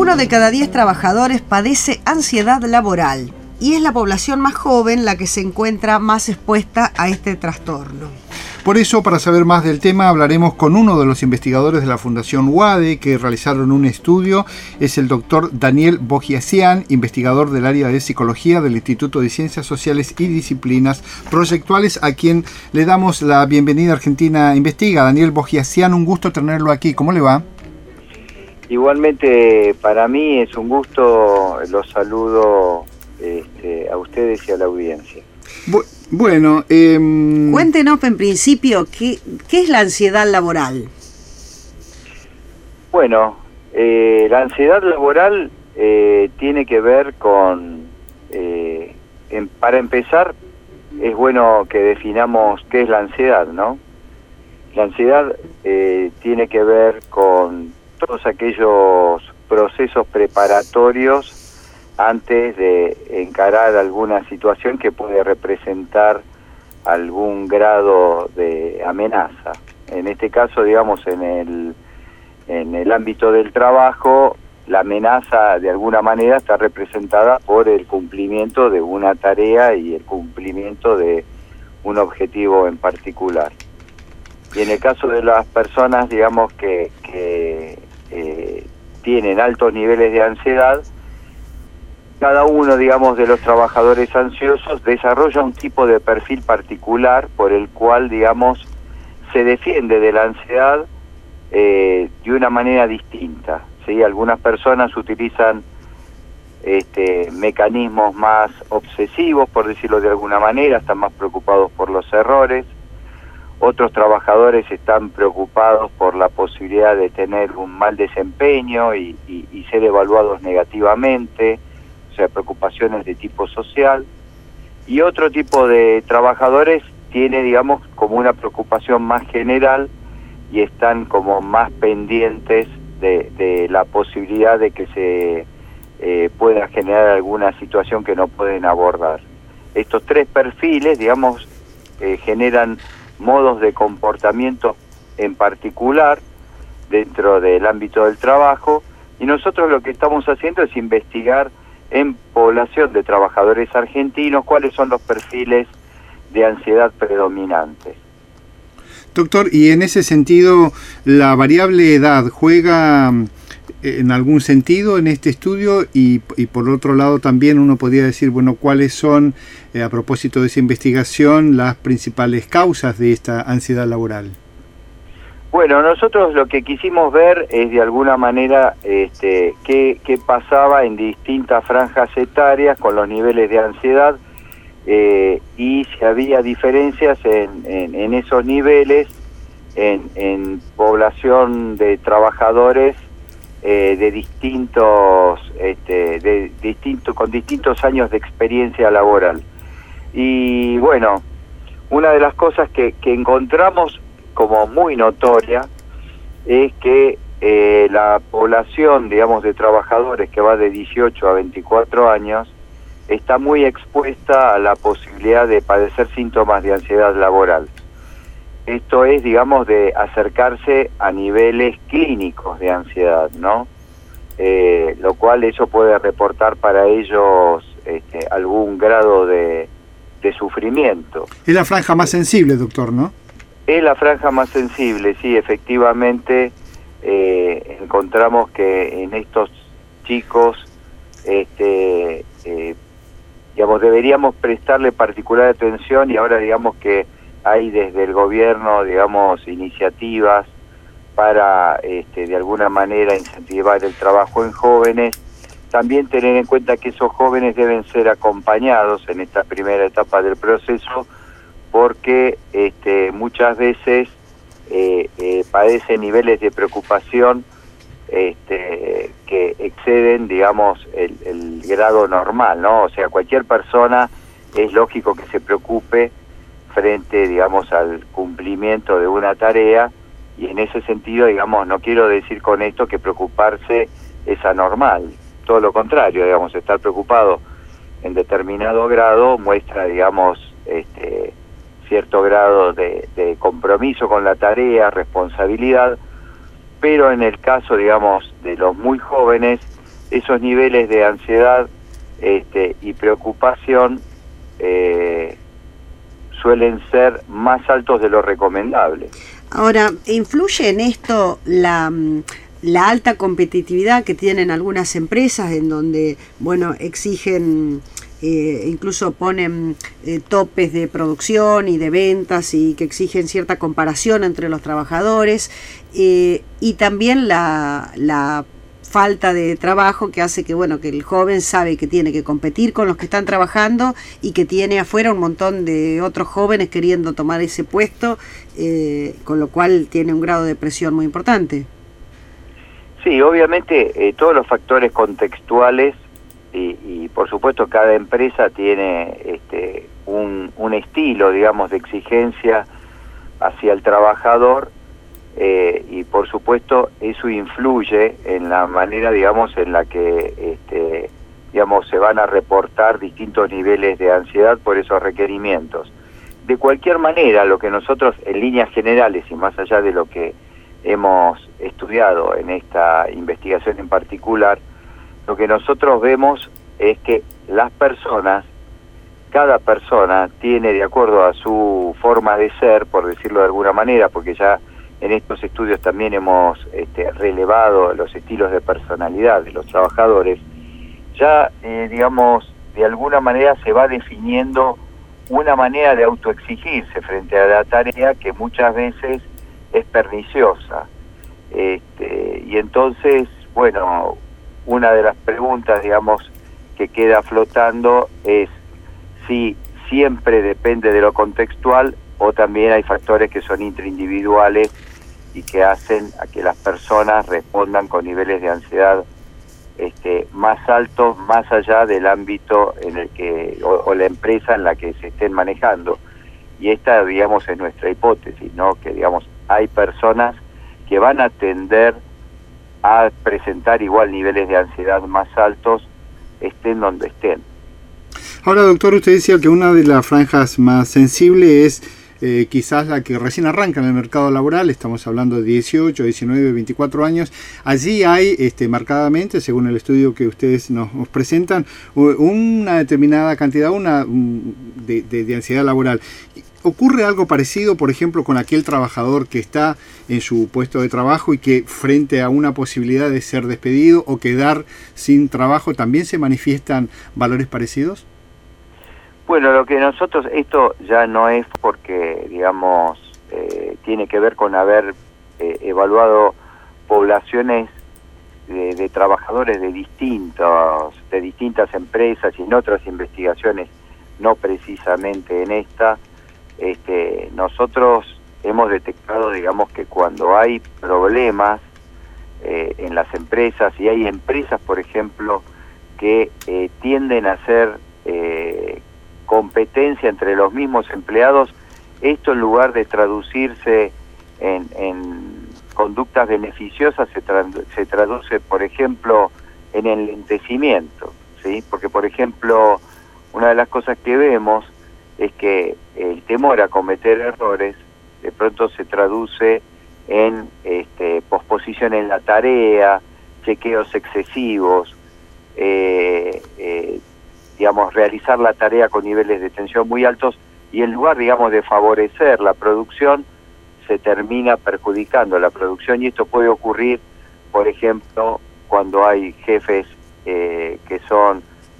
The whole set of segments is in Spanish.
1 de cada 10 trabajadores padece ansiedad laboral y es la población más joven la que se encuentra más expuesta a este trastorno. Por eso, para saber más del tema, hablaremos con uno de los investigadores de la Fundación UADE que realizaron un estudio. Es el doctor Daniel Bogiazian, investigador del área de psicología del Instituto de Ciencias Sociales y Disciplinas Proyectuales, a quien le damos la bienvenida a Argentina Investiga. Daniel Bogiazian, un gusto tenerlo aquí. ¿Cómo le va? Igualmente, para mí es un gusto. Los saludo a ustedes y a la audiencia. Bueno, cuéntenos en principio qué es la ansiedad laboral. Bueno, la ansiedad laboral tiene que ver con, para empezar, es bueno que definamos qué es la ansiedad, ¿no? La ansiedad tiene que ver con todos aquellos procesos preparatorios antes de encarar alguna situación que puede representar algún grado de amenaza. En este caso, digamos, en el ámbito del trabajo, la amenaza de alguna manera está representada por el cumplimiento de una tarea y el cumplimiento de un objetivo en particular. Y en el caso de las personas, digamos, que tienen altos niveles de ansiedad, cada uno, digamos, de los trabajadores ansiosos desarrolla un tipo de perfil particular por el cual, digamos, se defiende de la ansiedad de una manera distinta, ¿sí? Algunas personas utilizan mecanismos más obsesivos, por decirlo de alguna manera, están más preocupados por los errores. Otros trabajadores están preocupados por la posibilidad de tener un mal desempeño y ser evaluados negativamente, o sea, preocupaciones de tipo social. Y otro tipo de trabajadores tiene, digamos, como una preocupación más general y están como más pendientes de la posibilidad de que se pueda generar alguna situación que no pueden abordar. Estos tres perfiles, digamos, generan modos de comportamiento en particular dentro del ámbito del trabajo, y nosotros lo que estamos haciendo es investigar en población de trabajadores argentinos cuáles son los perfiles de ansiedad predominantes. Doctor, y en ese sentido, ¿la variable edad juega en algún sentido en este estudio? Y por otro lado también uno podría decir, bueno, ¿cuáles son, a propósito de esa investigación, las principales causas de esta ansiedad laboral? Bueno, nosotros lo que quisimos ver es de alguna manera qué pasaba en distintas franjas etarias con los niveles de ansiedad y si había diferencias en esos niveles en población de trabajadores con distintos años de experiencia laboral. Y bueno, una de las cosas que encontramos como muy notoria es que la población, digamos, de trabajadores que va de 18 a 24 años está muy expuesta a la posibilidad de padecer síntomas de ansiedad laboral. Esto es, digamos, de acercarse a niveles clínicos de ansiedad, ¿no? Lo cual eso puede reportar para ellos algún grado de sufrimiento. Es la franja más sensible, doctor, ¿no? Es la franja más sensible, sí, efectivamente. Encontramos que en estos chicos, digamos, deberíamos prestarle particular atención, y ahora, digamos, que hay desde el gobierno, digamos, iniciativas para, de alguna manera, incentivar el trabajo en jóvenes. También tener en cuenta que esos jóvenes deben ser acompañados en esta primera etapa del proceso, porque muchas veces padecen niveles de preocupación que exceden, digamos, el grado normal, ¿no? O sea, cualquier persona es lógico que se preocupe frente, digamos, al cumplimiento de una tarea, y en ese sentido, digamos, no quiero decir con esto que preocuparse es anormal, todo lo contrario, digamos, estar preocupado en determinado grado muestra, digamos, cierto grado de compromiso con la tarea, responsabilidad, pero en el caso, digamos, de los muy jóvenes, esos niveles de ansiedad y preocupación suelen ser más altos de lo recomendable. Ahora, ¿influye en esto la alta competitividad que tienen algunas empresas en donde, bueno, exigen, incluso ponen topes de producción y de ventas y que exigen cierta comparación entre los trabajadores, y también la falta de trabajo que hace que, bueno, que el joven sabe que tiene que competir con los que están trabajando y que tiene afuera un montón de otros jóvenes queriendo tomar ese puesto, con lo cual tiene un grado de presión muy importante? Sí, obviamente todos los factores contextuales y por supuesto cada empresa tiene un estilo, digamos, de exigencia hacia el trabajador, y por supuesto eso influye en la manera, digamos, en la que digamos, se van a reportar distintos niveles de ansiedad por esos requerimientos. De cualquier manera, lo que nosotros en líneas generales y más allá de lo que hemos estudiado en esta investigación en particular, lo que nosotros vemos es que las personas, cada persona tiene, de acuerdo a su forma de ser, por decirlo de alguna manera, porque ya en estos estudios también hemos relevado los estilos de personalidad de los trabajadores, ya digamos, de alguna manera se va definiendo una manera de autoexigirse frente a la tarea que muchas veces es perniciosa. Y entonces, bueno, una de las preguntas, digamos, que queda flotando es si siempre depende de lo contextual o también hay factores que son intraindividuales y que hacen a que las personas respondan con niveles de ansiedad más altos, más allá del ámbito en el que o la empresa en la que se estén manejando. Y esta, digamos, es nuestra hipótesis, ¿no? Que, digamos, hay personas que van a tender a presentar igual niveles de ansiedad más altos, estén donde estén. Ahora, doctor, usted decía que una de las franjas más sensibles es quizás la que recién arranca en el mercado laboral. Estamos hablando de 18, 19, 24 años. Allí hay marcadamente, según el estudio que ustedes nos presentan, una determinada cantidad de ansiedad laboral. ¿Ocurre algo parecido, por ejemplo, con aquel trabajador que está en su puesto de trabajo y que frente a una posibilidad de ser despedido o quedar sin trabajo también se manifiestan valores parecidos? Bueno, lo que nosotros, esto ya no es porque, digamos, tiene que ver con haber evaluado poblaciones de trabajadores de distintas empresas y en otras investigaciones, no precisamente en esta. Nosotros hemos detectado, digamos, que cuando hay problemas en las empresas, y hay empresas, por ejemplo, que tienden a hacer competencia entre los mismos empleados, esto en lugar de traducirse en conductas beneficiosas se traduce, por ejemplo, en enlentecimiento, ¿sí? Porque, por ejemplo, una de las cosas que vemos es que el temor a cometer errores de pronto se traduce en posposición en la tarea, chequeos excesivos, digamos, realizar la tarea con niveles de tensión muy altos, y en lugar, digamos, de favorecer la producción, se termina perjudicando la producción. Y esto puede ocurrir, por ejemplo, cuando hay jefes que son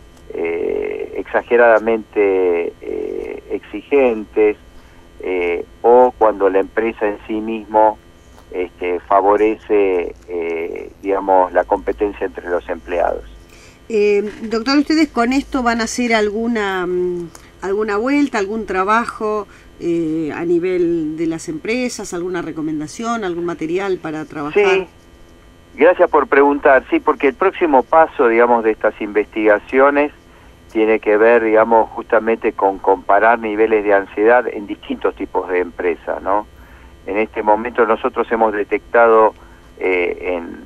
exageradamente exigentes, o cuando la empresa en sí mismo favorece, digamos, la competencia entre los empleados. Doctor, ¿ustedes con esto van a hacer alguna vuelta, algún trabajo a nivel de las empresas, alguna recomendación, algún material para trabajar? Sí, gracias por preguntar. Sí, porque el próximo paso, digamos, de estas investigaciones tiene que ver, digamos, justamente con comparar niveles de ansiedad en distintos tipos de empresas, ¿no? En este momento nosotros hemos detectado en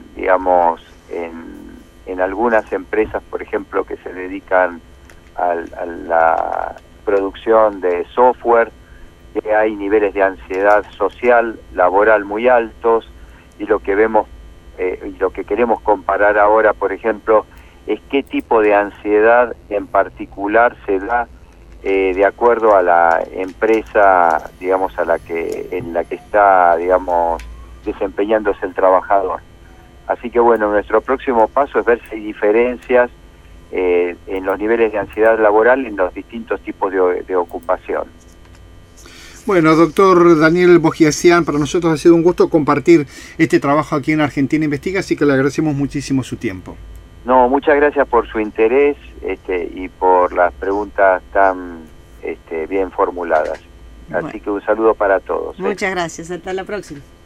algunas empresas, por ejemplo, que se dedican a la producción de software, que hay niveles de ansiedad social, laboral muy altos, y lo que vemos y lo que queremos comparar ahora, por ejemplo, es qué tipo de ansiedad en particular se da de acuerdo a la empresa, digamos, en la que está, digamos, desempeñándose el trabajador. Así que bueno, nuestro próximo paso es ver si hay diferencias en los niveles de ansiedad laboral en los distintos tipos de ocupación. Bueno, doctor Daniel Bogiasian, para nosotros ha sido un gusto compartir este trabajo aquí en Argentina Investiga, así que le agradecemos muchísimo su tiempo. No, muchas gracias por su interés y por las preguntas tan bien formuladas. Así que un saludo para todos. Muchas gracias, hasta la próxima.